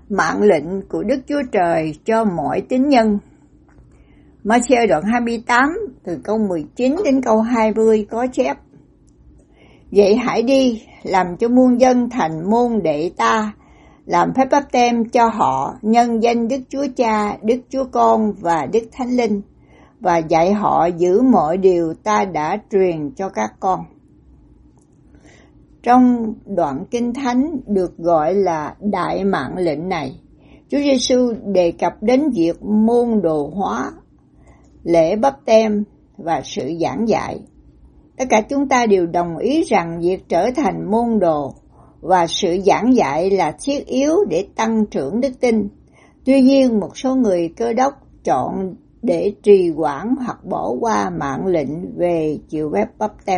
Mạng lệnh của Đức Chúa Trời cho mọi tín nhân. Ma-thi-ơ đoạn 28 từ câu 19 đến câu 20 có chép: Vậy hãy đi, làm cho muôn dân thành môn đệ ta, làm phép báp-têm cho họ nhân danh Đức Chúa Cha, Đức Chúa Con và Đức Thánh Linh, và dạy họ giữ mọi điều ta đã truyền cho các con. Trong đoạn Kinh Thánh được gọi là Đại Mạng lệnh này, Chúa Giêsu đề cập đến việc môn đồ hóa, lễ báp-têm và sự giảng dạy. Tất cả chúng ta đều đồng ý rằng việc trở thành môn đồ và sự giảng dạy là thiết yếu để tăng trưởng đức tin. Tuy nhiên, một số người Cơ Đốc chọn để trì hoãn hoặc bỏ qua mạng lệnh về chịu phép báp-têm.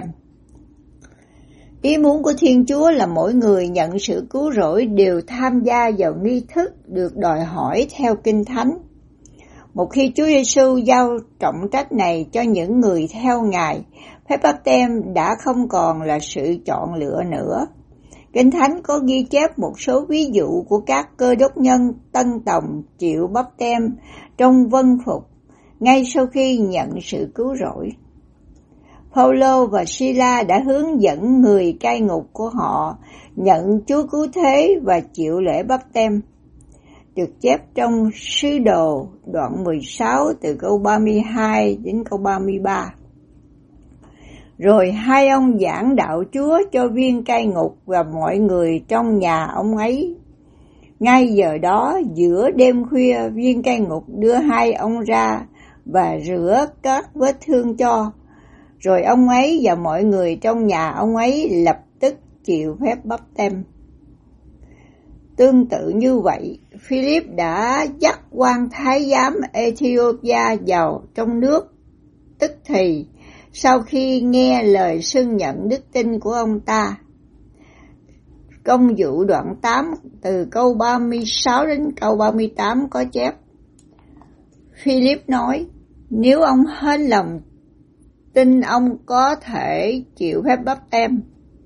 Ý muốn của Thiên Chúa là mỗi người nhận sự cứu rỗi đều tham gia vào nghi thức được đòi hỏi theo Kinh Thánh. Một khi Chúa Giêsu giao trọng trách này cho những người theo Ngài, phép báp-têm đã không còn là sự chọn lựa nữa. Kinh Thánh có ghi chép một số ví dụ của các Cơ Đốc nhân tân tòng chịu báp-têm trong vâng phục ngay sau khi nhận sự cứu rỗi. Phao-lô và Si-la đã hướng dẫn người cai ngục của họ nhận Chúa cứu thế và chịu lễ báp-têm, được chép trong Sứ Đồ đoạn 16 từ câu 32 đến câu 33. Rồi hai ông giảng đạo Chúa cho viên cai ngục và mọi người trong nhà ông ấy. Ngay giờ đó, giữa đêm khuya, viên cai ngục đưa hai ông ra và rửa các vết thương cho. Rồi ông ấy và mọi người trong nhà ông ấy lập tức chịu phép báp-têm. Tương tự như vậy, Philip đã dắt quan thái giám Ethiopia vào trong nước tức thì sau khi nghe lời xưng nhận đức tin của ông ta. Công vụ đoạn 8 từ câu 36 đến câu 38 có chép: Philip nói, nếu ông hết lòng tin ông có thể chịu phép báp-têm.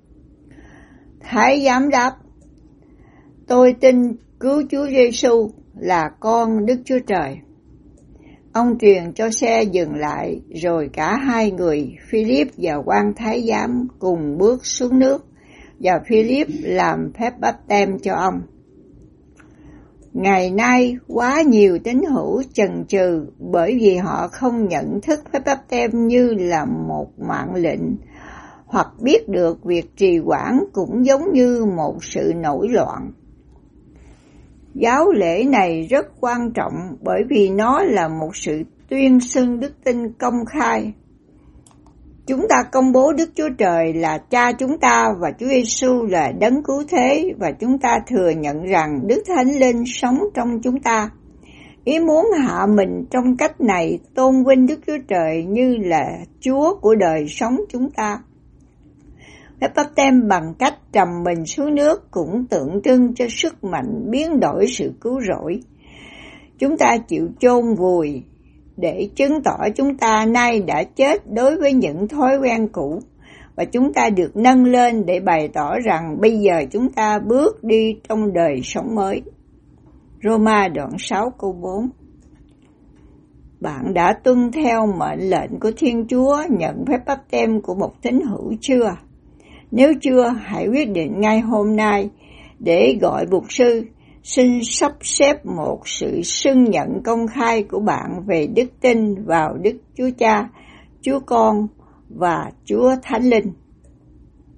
Thái giám đáp, tôi tin cứu Chúa Giêsu là con Đức Chúa Trời. Ông truyền cho xe dừng lại, rồi cả hai người, Philip và quan thái giám, cùng bước xuống nước, và Philip làm phép báp-têm cho ông. Ngày nay, quá nhiều tín hữu chần chừ bởi vì họ không nhận thức phép báp-têm như là một mạng lệnh, hoặc biết được việc trì hoãn cũng giống như một sự nổi loạn. Giáo lễ này rất quan trọng bởi vì nó là một sự tuyên xưng đức tin công khai. Chúng ta công bố Đức Chúa Trời là Cha chúng ta và Chúa Giêsu là Đấng Cứu Thế, và chúng ta thừa nhận rằng Đức Thánh Linh sống trong chúng ta. Ý muốn hạ mình trong cách này tôn vinh Đức Chúa Trời như là Chúa của đời sống chúng ta. Phép báp-têm bằng cách trầm mình xuống nước cũng tượng trưng cho sức mạnh biến đổi sự cứu rỗi. Chúng ta chịu chôn vùi để chứng tỏ chúng ta nay đã chết đối với những thói quen cũ, và chúng ta được nâng lên để bày tỏ rằng bây giờ chúng ta bước đi trong đời sống mới. Roma đoạn 6 câu 4. Bạn đã tuân theo mệnh lệnh của Thiên Chúa nhận phép báp-têm của một tín hữu chưa? Nếu chưa, hãy quyết định ngay hôm nay để gọi mục sư, xin sắp xếp một sự xưng nhận công khai của bạn về đức tin vào Đức Chúa Cha, Chúa Con và Chúa Thánh Linh.